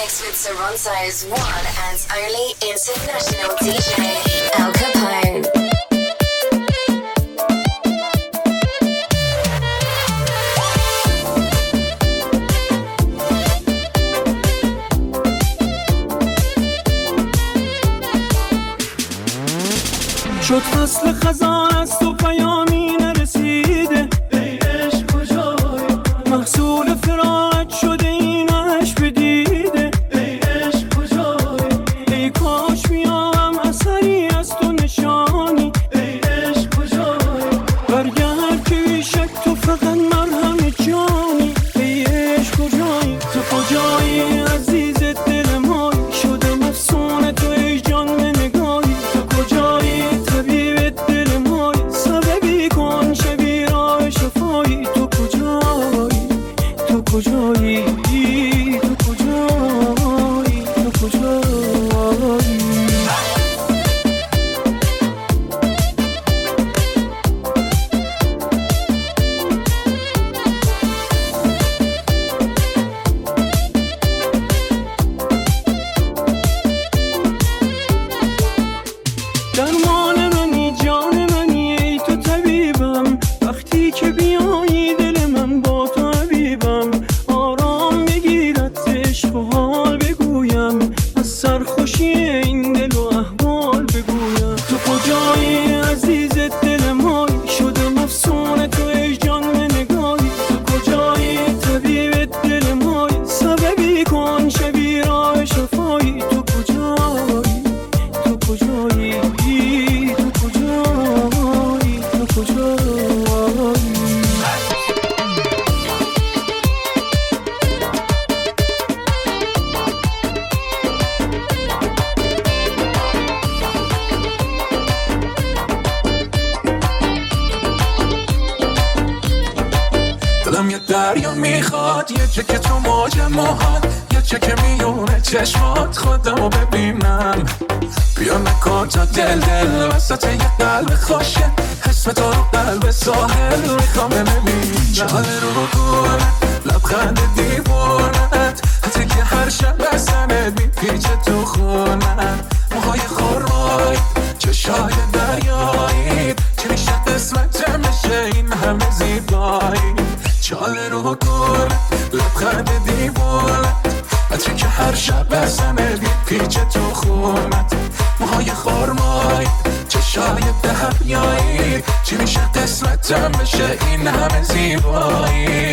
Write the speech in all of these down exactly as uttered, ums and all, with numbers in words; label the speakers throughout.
Speaker 1: mix with Toronto's one and only international D J, Al Capone.
Speaker 2: شد فصل خزان از تو پیامی نرسیده، ای عشق کجایی؟ محصول فراقت شده این عشق بدیده، ای عشق کجایی؟ ای کاش میام اثری از تو نشانی، ای عشق کجایی؟ برگرد که بیشک تو فقط مرهم جانی، ای عشق کجایی؟ تو کجایی عزیز دل مای؟ شده مفسون تو ای جان به نگاهی، تو کجایی؟ کجایی تو کجایی تو کجایی درمان منی جان منی ای تو طبیبم، وقتی که بیایی دل من با تو حبیبم، آرام بگیرد عشق و حال بگویم، از سرخوشی این دل و احوال بگویم، تو کجایی عزیز دل مای؟ شده مفسون تو ای جان به نگاهی، تو کجایی طبیب دل مای؟ سببی کن شبی راه شفایی، تو کجایی تو کجایی تو کجایی تو کجایی
Speaker 3: دلم یه دریا میخواد، یه چه که تو موج موهات، یه چه که میونه چشمات خودمو ببینم، بیا نکن تا دل دل وسط یه قلب خوشه، اسم تو رو قلب ساحل میخوام ببینم، چاله رو گونه لبخند دیوونت، حتی که هر شب بزنت میپیچه تو خونت، موهای خورمای چشای دریایی، چه میشه قسمتم بشه این همه زیبایی، چاله رو گونه لبخند دیوونت، حتی که هر شب بزنت میپیچه تو خونت، موهای خورمای چشای دریایی، چی میشه قسمتم بشه این همه زیبایی.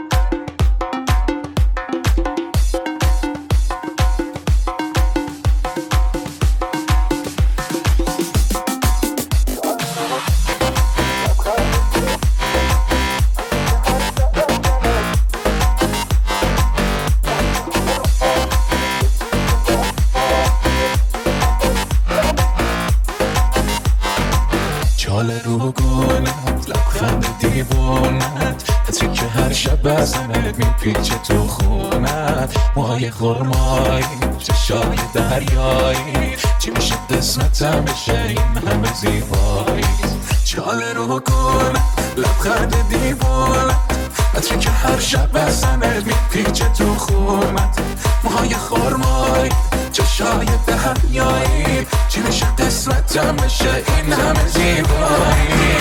Speaker 3: چاله رو گونت لبخند دیوونت، حتی که هر شب بزنت میپیچه تو خونت، موهای خورمای چشای دریایی، چی میشه قسمتم بشه این همه زیبایی، چاله رو گونت لبخند دیوونت، حتی که هر شب بزنت میپیچه تو خونت، موهای خورمای چشای دریایی، چی میشه قسمتم بشه این همه زیبایی.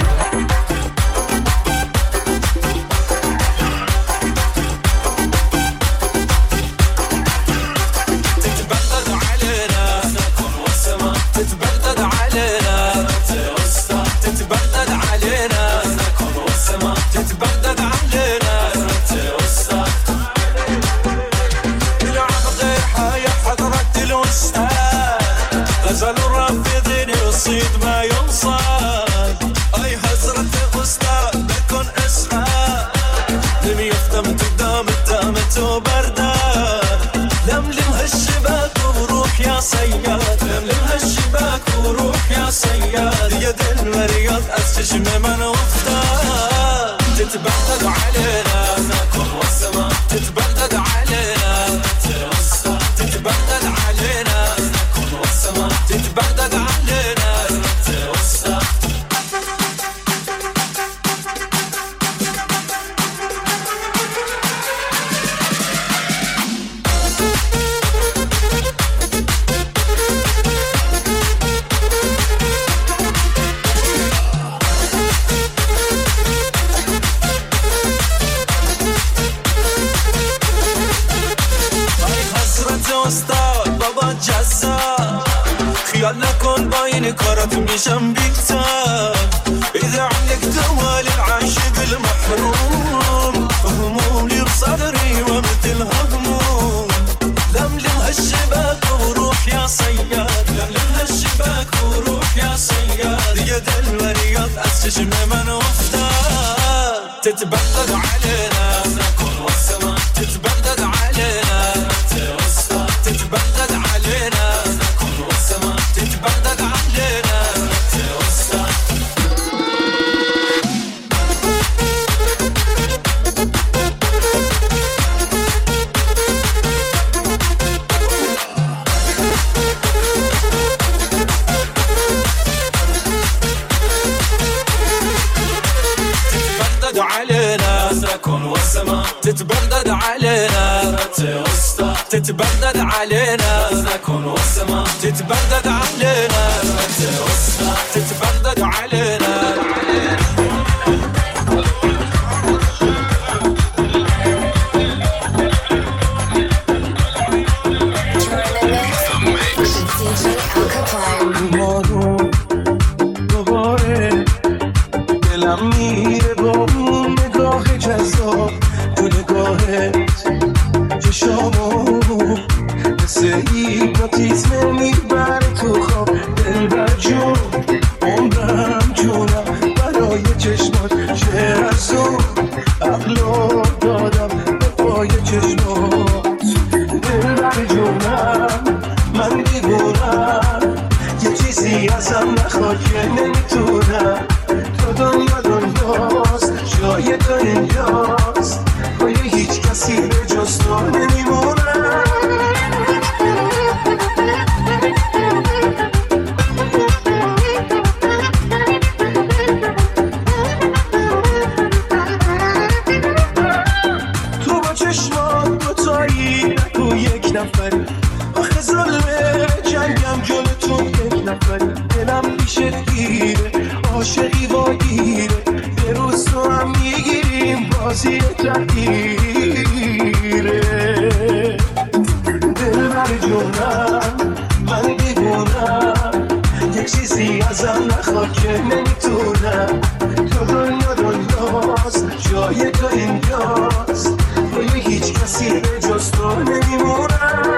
Speaker 3: غزل الرافضين يصيد ما ينصاد، أي حزرة أستاذ بكون أسعى، لم يفتم تدام الدامت وبردان، لملم هالشباك وروح يا صياد، لملم هالشباك وروح يا صياد، يد المريض أستجم من وفتان، تتبعد علينا ناكل والسماء، تتبعد علينا تتبعد علينا ناكل والسماء، تتبعد علينا توسع.
Speaker 4: عن كرت مشان بيكتر إذا عندك دوال العاشق المحروم همومي بصدري ومثل هموم لملم هالشباك وروح يا صياد لملم هالشباك وروح يا صياد يد الورياض أسجم من وفتار تتبغض علينا نكون والسماء تتبغض علينا تتبغض علينا نكون والسماء تتبغض علينا توسع تتبغض علينا نكون والسماء تتبغض علينا توسع تتبغض علينا نكون والسماء تتبغض علينا توسع تتبغض علينا
Speaker 2: دوباره دلم میره با اون نگاه جذاب تو نگاهت چشامو مثل هیپنوتیزم میبره تو خواب دلبر جون عمرم جونم برای چشمات شعر از اون عقلو دادم به پای چشمات دلبر جونم من دیوونم یه چیزی ازم نخواد که نمیتونم تو دنیا دنیاست جای تو اینجاست پای هیچ کسی به جز تو نمیمونم تو با چشمات دوتایی تو یک نفری آخه ظلمه جنگم جلوتون یک نفری دلم پیشت گیره عاشقی واگیره یه روز تو هم میگیریم بازی تغییره دلبر جونم من دیوونم یک چیزی ازم نخواد که نمیتونم تو دنیا دنیاست جای تو اینجاست روی هیچ کسی به جز تو نمیمونم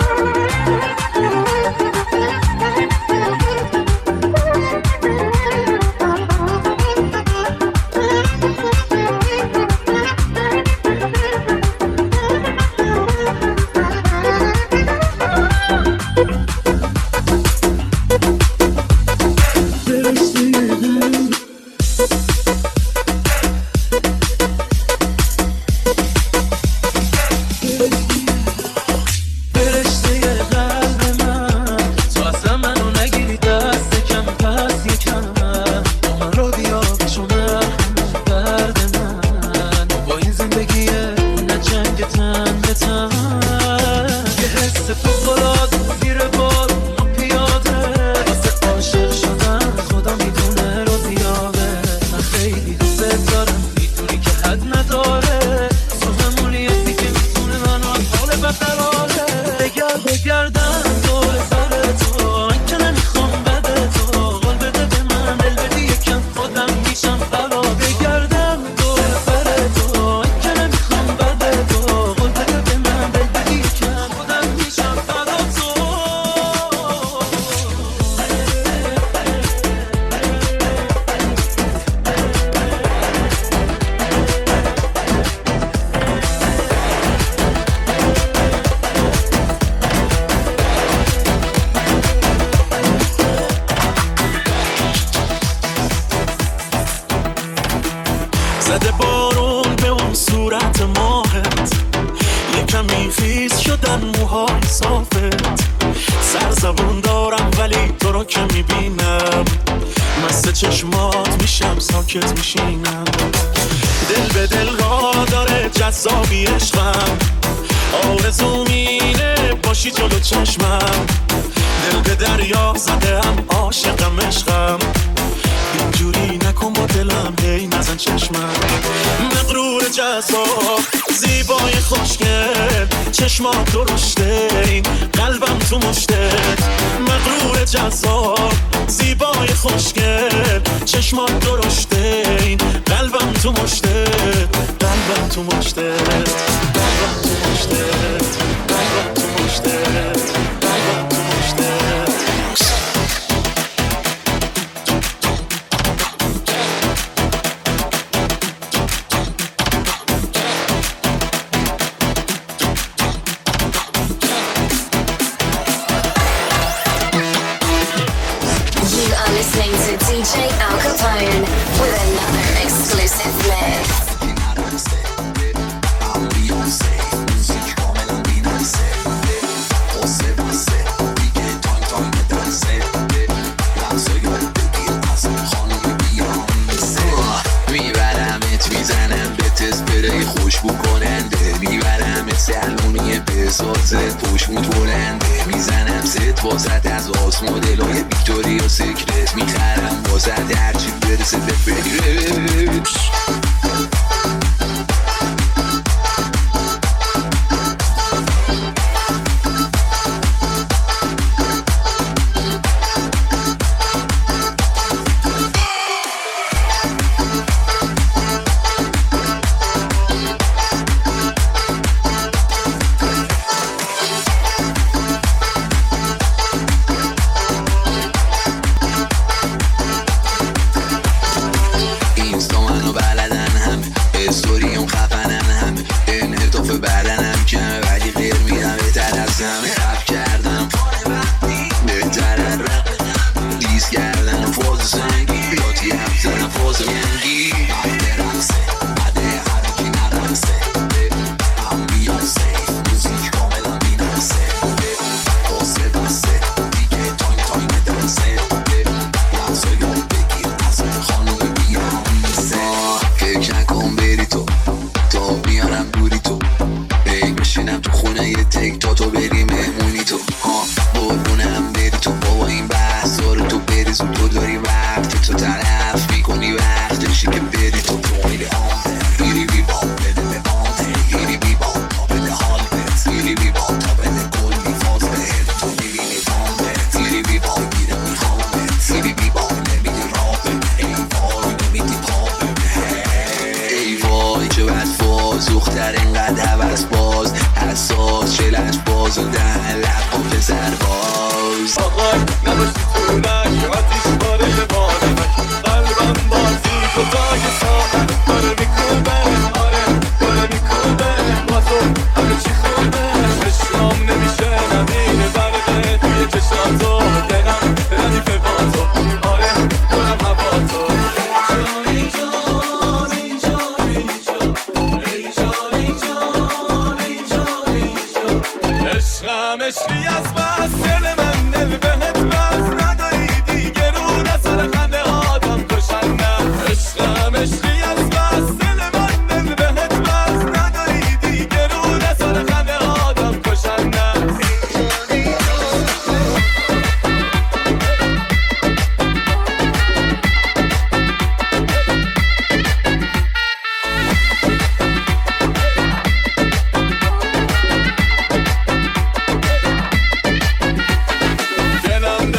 Speaker 5: زده بارون به اون صورت ماهت یکمی خیز شدن موهای صافت سر زبون دارم ولی تو رو که میبینم مست چشمات میشم ساکت میشینم دل به دل را داره جذابی عشقم آرزو مینه باشی جلو چشمم دل به دریا زدم عاشقم عشقم اینجوری نکن با دلم هی چشمم مغرور جذاب زیبای خوشگل چشمات درشته این قلبم تو مشتت مغرور جذاب زیبای خوشگل چشمات درشته این قلبم تو مشتت قلبم تو مشتت قلبم تو مشتت قلبم تو مشتت قلبم تو مشتت
Speaker 1: Listening to D J Al Capone with another exclusive mix.
Speaker 6: میبرمت میزنم به تسپری خوشبو کننده میبرمت سلونی بسازت پشمون بلنده میزنم ست واسط از آس مدلای ویکتوریا سیکرت میخرم واسط هرچی برسه به فکرت
Speaker 4: دلم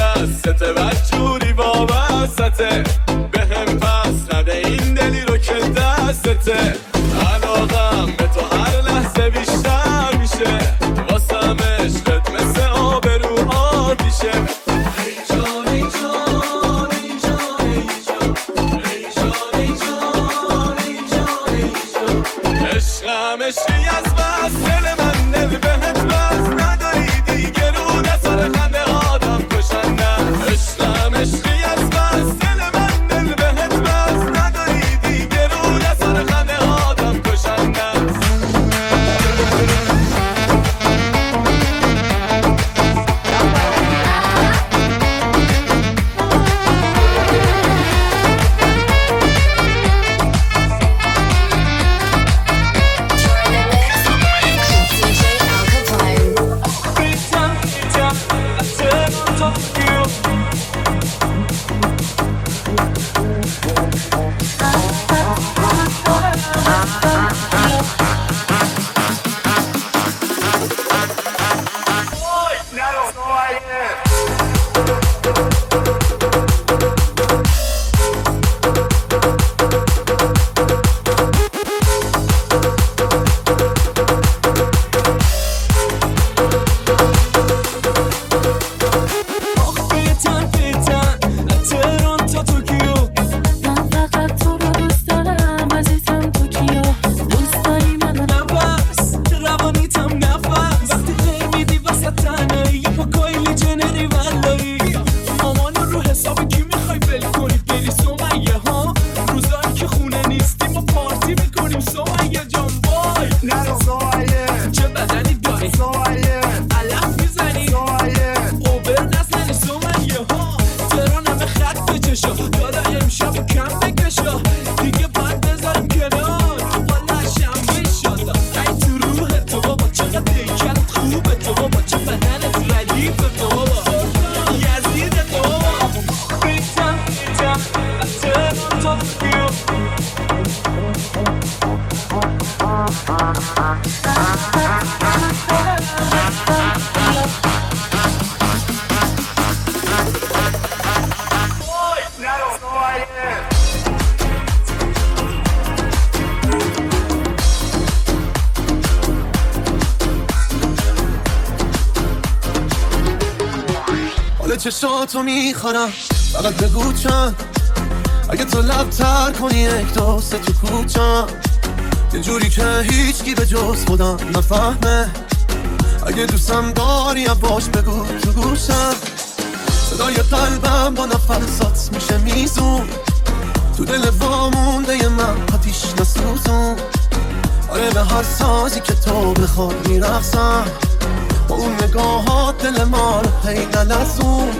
Speaker 7: چشاتو میخورم فقط بگو چند اگه تو لب تر کنی یک دو سه تو کوچم یه جوری که هیچکی به جز خودم نفهمه اگه دوستم داری باش بگو تو گوشم صدای قلبم با نفسات میشه میزون تو دل وامونده ی من آتیش نسوزون آره به هر سازی که تو بخواد میرقصم با اون نگاهات دل ما رو هی نلرزون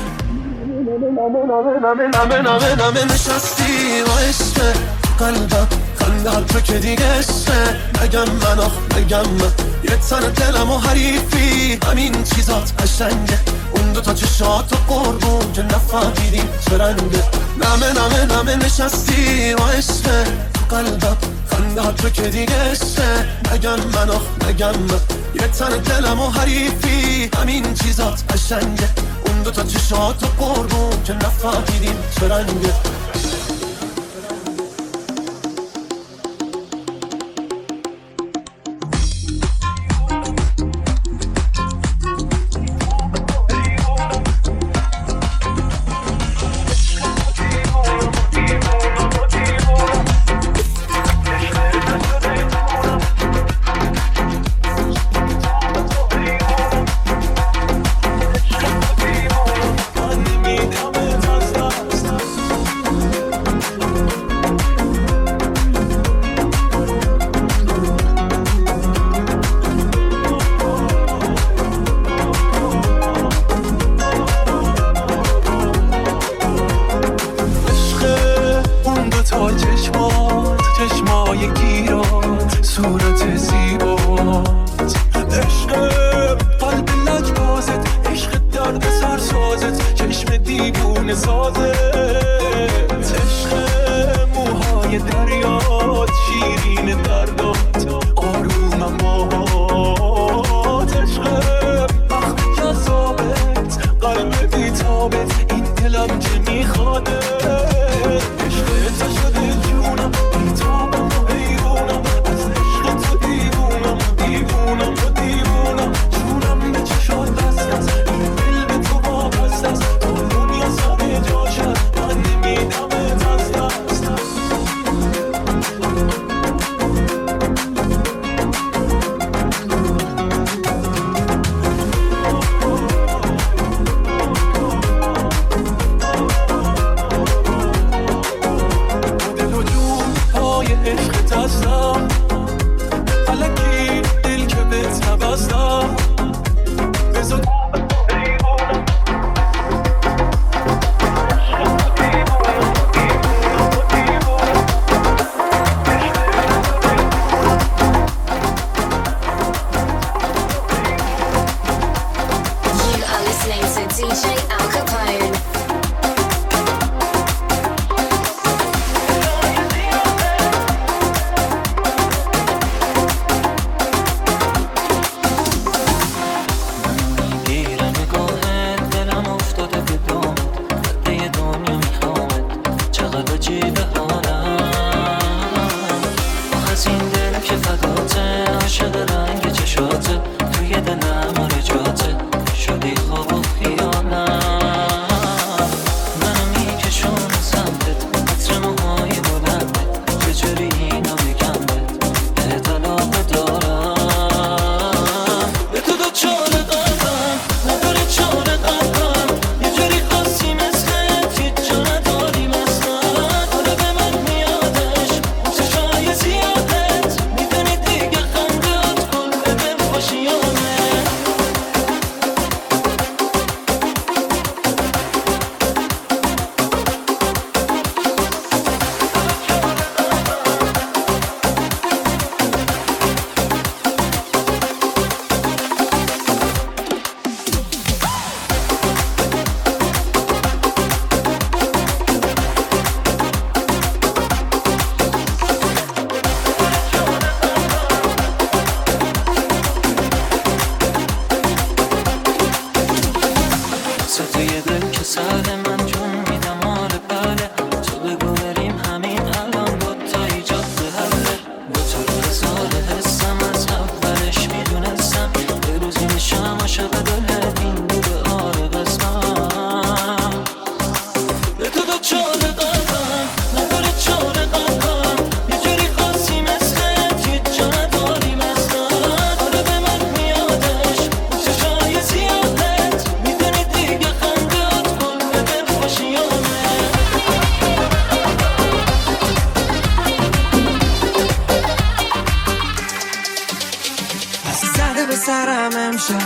Speaker 7: نمه نمه نمه نمه نمه نشستی و عشقه قلبم خنده هر تو که دیگه عشقه نگم من آخ نگم من یه تن دلم و حریفی همین چیزات قشنگه اون دو تا چشات و قربون که نفهمیدیم چه رنگه نمه نمه نمه نشستی و عشقه قلبم خنده هر تو که دیگه عشقه نگم من آخ نگم من یه تن دلم و حریفی همین چیزات قشنگه اون دو تا چشات و قربون که نفهمیدیم چه رنگه
Speaker 8: عاشق دل این بوده آره قسمت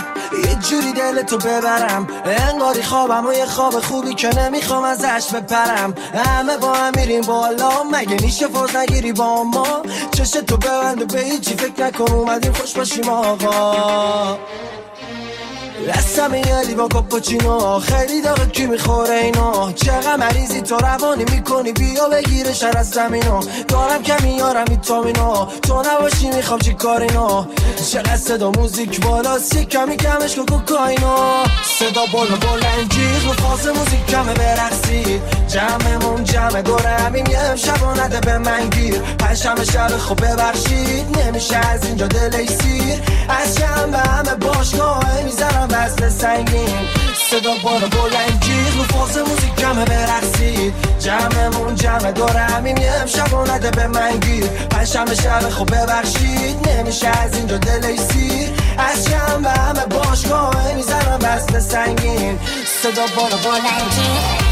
Speaker 8: یه جوری دل تو ببرم انگاری خوابم و یه خواب خوبی که نمیخوام ازش بپرم. همه با هم میریم بالا مگه میشه فاز نگیری با ما؟ چشت تو ببند و به هیچی فکر نکن اومدیم خوش باشیم آقا. دستم میادی با کاپوچینو خیلی داغه کی میخوره اینو؟ چقدر مریضی تو روانی میکنی بیا بگیره شر از زمینو. دارم که میارم ویتامینو تو نباشی میخوام چی کارینو. چقدر صدا موزیک بالاست یک کمی کمش کو کوکاینو. صدا بالا بلنجیغ و فاز موزیک کمه برقصی. جمعمون جمع دوره همیم یه امشب و نده به من گیر. پنجشنبه شب خوب ببخشید نمیشه از اینجا دلی سیر. از جمع همه باشگاه میزنم وزن سنگین. صدا بالا بلنجیغ و فاز موزیک کمه برقصید. جمعمون جمع دوره همیم یه امشب و نده به من گیر. پنجشنبه شب خوب ببخشید نمیشه از اینجا دلی سیر. از جمع همه باشگاه میزنم وزن سنگین. صدا بالا بلنجیغ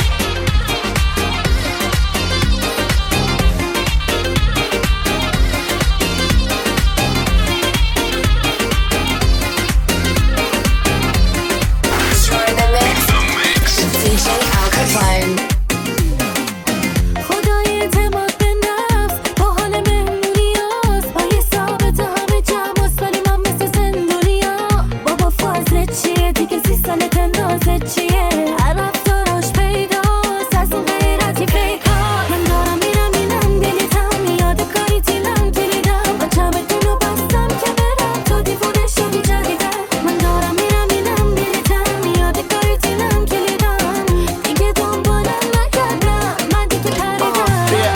Speaker 9: خدای اعتماد به نفس با حال مهمونیاست. با یه ثابت همه جمعاست ولی من مثل زندونیا. بابا فازت چیه دیگه سی سالت نازت چیه؟ هر رفتاراش پیداست از اون غیرتی فیکا. من دارم میرم اینم دلیتم میاد کاری تیلم کلیدم. بچمتون رو بستم که برم تو دیوونه شدی جدیدم. من دارم میرم اینم دلیتم میاد کاری تیلم کلیدم. دیگه دنبالم نکردم من دیگه پریدم.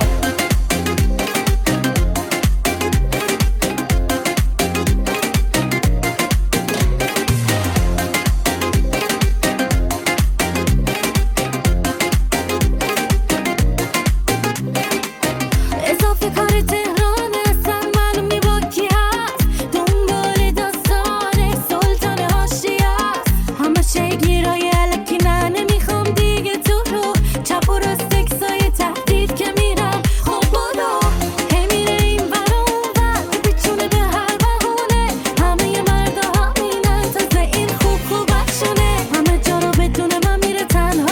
Speaker 9: اضافه کار تهران اصلا معلوم نی با کی هست. دنبال داستان سلطان حاشیه است. همه شگیرای الکی نه نمیخوام دیگه تو رو. چپ و راست اکسای تهدید که میرم خب برو. هی میره این ور و اون ور بیچونه به هر بهونه. همه مردا همینن تازه این خوب خوبشونه. همه جا رو بدون من میره تنها.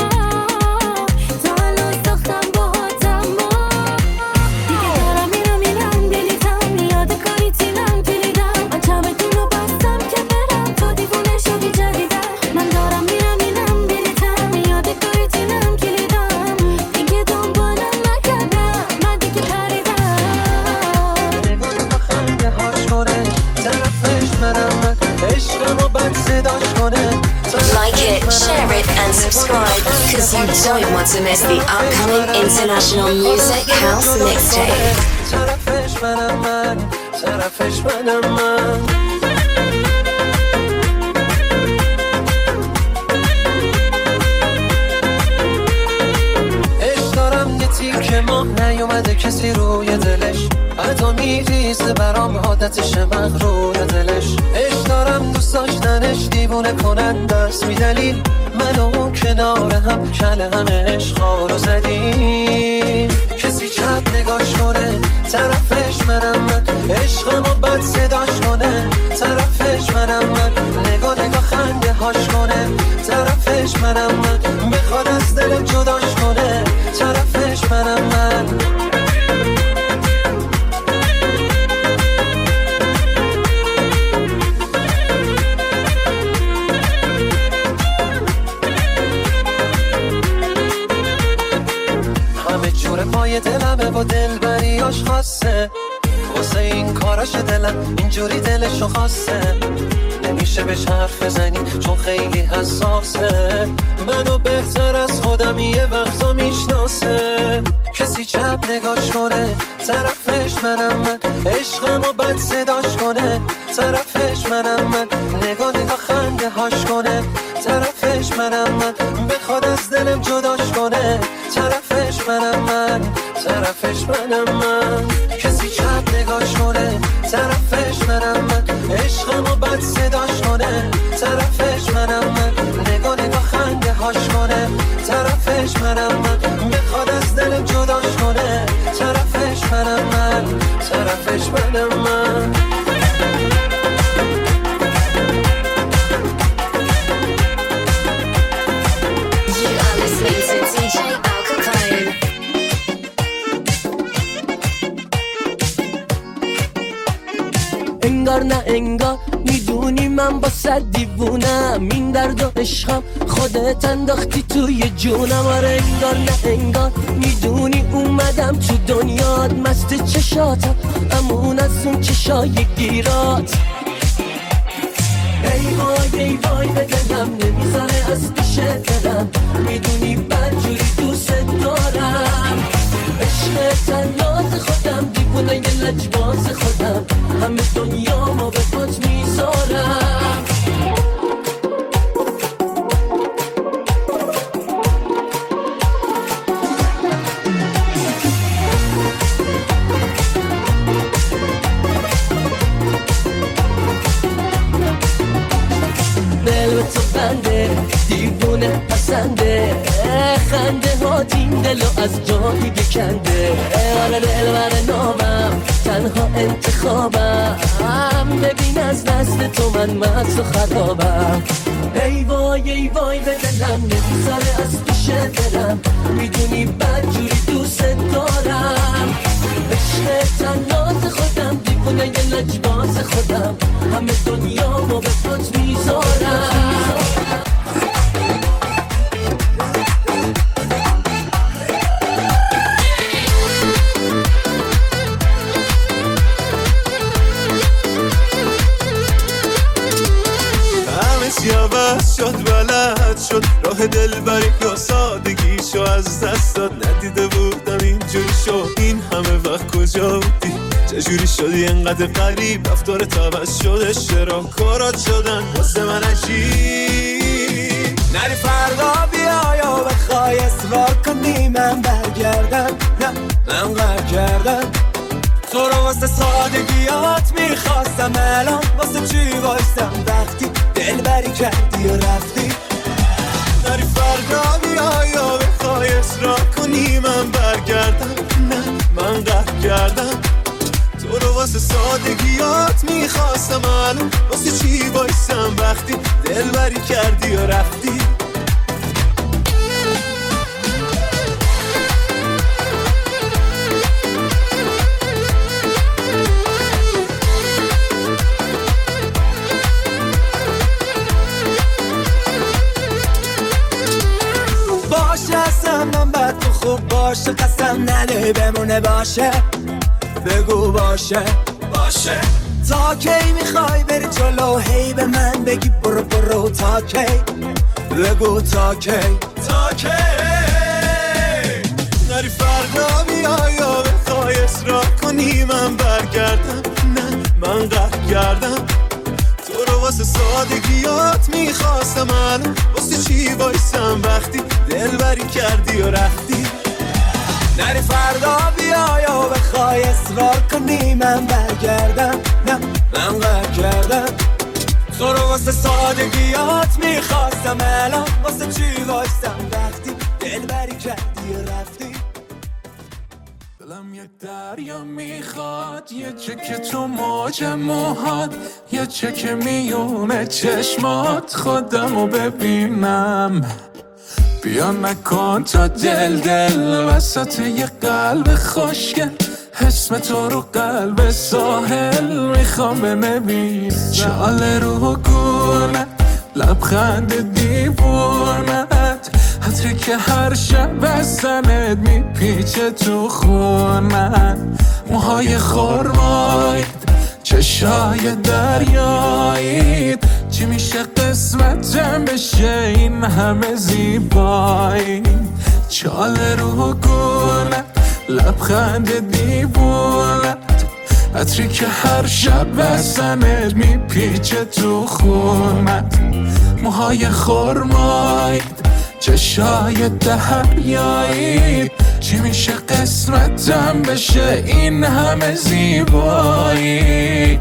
Speaker 9: تا الان ساختم باهاتم ما. دیگه دارم میرم اینم دلیتم میاد کاری تیلم کلیدم. بچمتون رو بستم که برم تو دیوونه شدی جدیدم. من دارم میرم اینم دلیتم میاد کاری تیلم کلیدم. دیگه دنبالم نکردم من دیگه پریدم.
Speaker 8: خنده هاش کنه طرفش منم من عشقم و بد صداش کنه.
Speaker 1: Like it, share it, and subscribe because you don't want to miss the upcoming International Music House Mixtape.
Speaker 8: طرفش منم من طرفش منم من. عشق دارم یه تیکه ماه نیومده کسی روی دلش. حتی میریزه برام عادتشه مغرور دلش. عشق دارم دوست داشتنش دیوونه کننده است. بی دلیل من و اون کنار هم کله همه عشقا رو زدیم. کسی چپ نگاش کنه طرفش منم من. عشقم و بد صداش کنه طرفش منم من. نگاه نگاه خنده هاش کنه طرفش منم من. بخواد از دلم جداش کنه طرفش منم من. همه جور پای دلمه و دلبریاش خاصه. واسه این کاراش دلم اینجوری دلشو خواسته. نمیشه بهش حرف بزنی چون خیلی حساسه. منو بهتر از خودم یه وقتا میشناسه. کسی چپ نگاش کنه طرفش منم من. عشقم و بد صداش کنه طرفش منم من. نگاه نگاه خنده هاش کنه طرفش منم من. بخواد از دلم جداش کنه طرفش منم من. طرفش منم من. کسی چپ نگاش کنه طرفش منم من. عشقم و بد صداش کنه طرفش منم من. نگاه نگاه خنده هاش کنه طرفش منم من. بخواد از دلم جداش کنه طرفش منم من. طرفش منم من. انگار نه انگار میدونی من با صد دیوونم، این درد و عشقم خودت انداختی توی جونم. آره انگار نه انگار میدونی اومدم تو دنیات، مست چشاتم امون از اون چشای گیرات. ای وای ای وای به دلم نمیذاره از پیش دلم، میدونی بدجوری دوست دارم. عشق تنات خودم دیوونه یه لجباز خودم، همه دنیا ما به پات میذارم. دل به تو بنده دیوونه پسنده، خنده ها این دلو از جایی بکنده. آره دل بر نامم تنها انتخابم، ببین از دست تو من مست و خرابم. ای وای ای وای به دلم نمیذاره از پیش دلم، میدونی بدجوری دوست دارم. عشق تنات خودم دیوونه یه لجباز خودم، همه دنیا ما به پات میذارم.
Speaker 5: عوض شد بلد شد راه دل بری یا سادگیشو از دست داد، ندیده بودم اینجوری شد. این همه وقت کجا بودی؟ چجوری شدی انقدر غریب؟ رفتارت عوض شده، چرا کارات شدن واسه من عجیب؟
Speaker 8: نری فردا بیا یا بخوای اصرار کنی من برگردم، نه من قهر کردم. تو رو واسه سادگیات میخواستم، الان واسه چی وایستم وقتی دل بری کردی و رفتی؟ نری فردا بیا یا بخوای اصرار کنی من برگردم، نه من قهر کردم. تو رو واسه سادگیات میخواستم، الان واسه چی وایستم وقتی دل بری کردی و رفتی؟ من بد تو خوب باشه، قسم نده بمونه باشه، بگو باشه باشه. تا کی میخوای بری جلو هی به من بگی برو برو؟ تا کی بگو تا کی تا کی؟
Speaker 5: نری فردا بیا یا بخوای اصرار کنی من برگردم، نه من قهر کردم. تو رو واسه سادگیات میخواستم، الان واسه چی وایستم وقتی دل بری کردی و رفتی؟
Speaker 8: نری فردا بیا یا بخوای اصرار کنی من برگردم، نه من قهر کردم. تو رو واسه سادگیات میخواستم، الان واسه چی وایستم وقتی دل بری کردی و رفتی؟
Speaker 3: دلم یه دریا میخواد، یه چک تو موج موهات، یه چک میونه چشمات، خودمو ببینم. بیا نکن تا دل دل وسط یه قلب خوشگل، اسم تو رو قلب ساحل میخوام بنویسم. شال رو گونه لبخند دیوونت، عطری که هر شب از تنت میپیچه تو خونت. موهای خرمایید، چشای دریایید، چی میشه قسمتم بشه این همه زیبایی؟ چال رو گونه لبخند دیوونت، عطری که هر شب از تنت میپیچه تو خونت. موهای خرمایید، چشای دریایید، چی میشه قسمتم بشه این همه زیبایی؟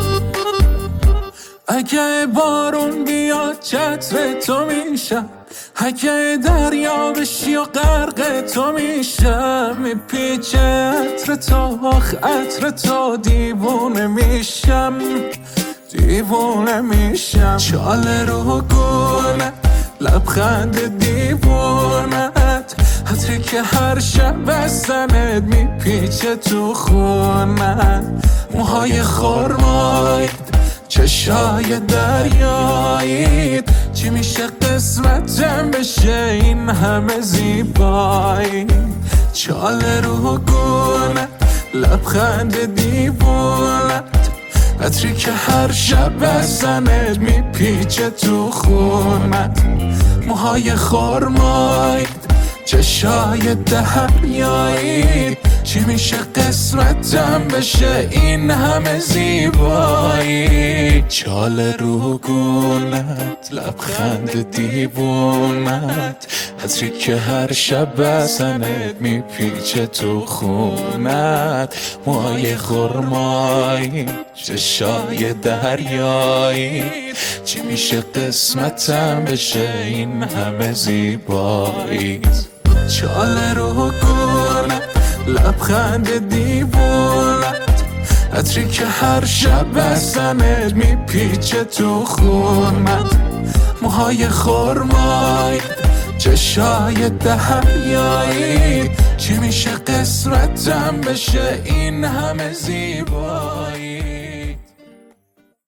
Speaker 3: اگه بارون بیاد چتر تو میشم، اگه دریا بشی و غرق تو میشم، میپیچه عطر تو آخ عطر تو، دیوونه میشم دیوونه میشم. چاله رو گونه لبخند دیوونت، عطری که هر شب بستنت میپیچه تو خونت. موهای خرمایید چشای دریایید، چی میشه قسمتم بشه این همه زیبایی. چاله رو گونه لبخند دیوونت، عطری که هر شب بزنت میپیچه تو خونت. موهای خرمایید چشای دریایید، چی میشه قسمتم بشه این همه زیبایی. چاله رو گونت لبخند دیوونت، عطری که هر شب بزنت میپیچه تو خونت. موهای خرمایی چشای دریایی، چی میشه قسمتم بشه این همه زیبایی. چاله رو گونه لبخند دیوونت، عطری که هر شب بزنت میپیچه تو خونت. موهای خرمایی چشای دریایی، چی میشه قسمتم بشه این همه زیبایی.